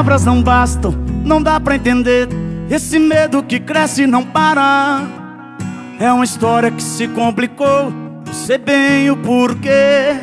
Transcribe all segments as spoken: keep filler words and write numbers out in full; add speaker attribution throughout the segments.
Speaker 1: palavras não bastam, não dá pra entender. Esse medo que cresce e não para. É uma história que se complicou, não sei bem o porquê.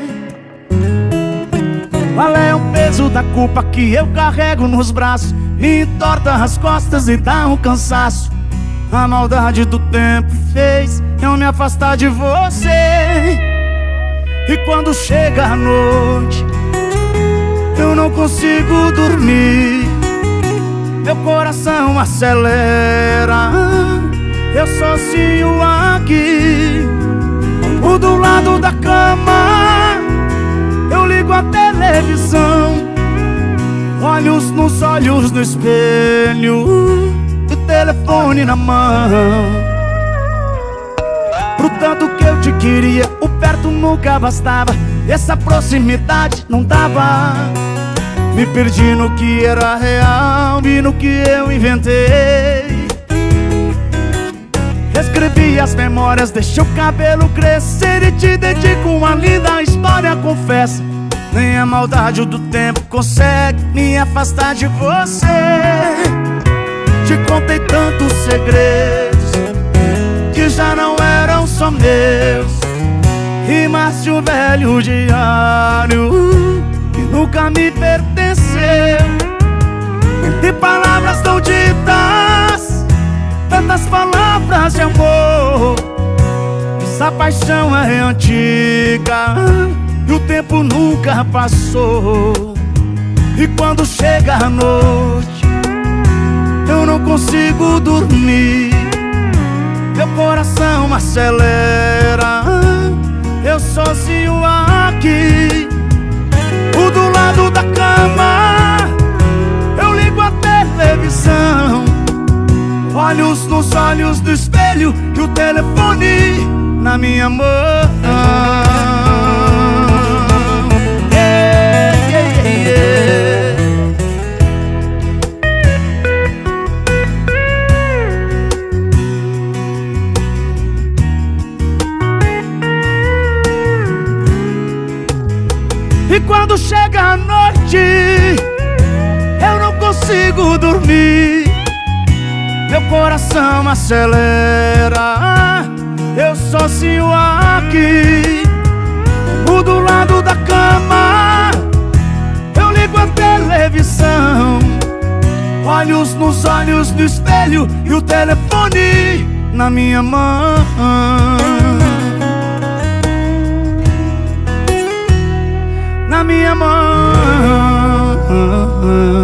Speaker 1: Qual é o peso da culpa que eu carrego nos braços? Me entorta as costas e dá um cansaço. A maldade do tempo fez eu me afastar de você. E quando chega a noite, eu não consigo dormir. Meu coração acelera, eu sozinho aqui. O do lado da cama, eu ligo a televisão. Olhos nos olhos no espelho, e o telefone na mão. Pro tanto que eu te queria, o perto nunca bastava. Essa proximidade não dava. Me perdi no que era real e no que eu inventei. Escrevi as memórias, deixei o cabelo crescer e te dedico uma linda história, confessa. Nem a maldade do tempo consegue me afastar de você. Te contei tantos segredos que já não eram só meus. Rimas de um velho diário que nunca me pertenceu. Entre palavras tão ditas, tantas palavras de amor. Essa paixão é antiga e o tempo nunca passou. E quando chega a noite, eu não consigo dormir. Meu coração acelera, eu sozinho aqui. O do lado da cama, eu ligo a televisão. Olhos nos olhos do espelho e o telefone na minha mão. Yeah, yeah, yeah. E quando chega a noite, eu não consigo dormir. Meu coração acelera, eu sozinho aqui. O do lado da cama, eu ligo a televisão. Olhos nos olhos do espelho e o telefone na minha mão. Na minha mão.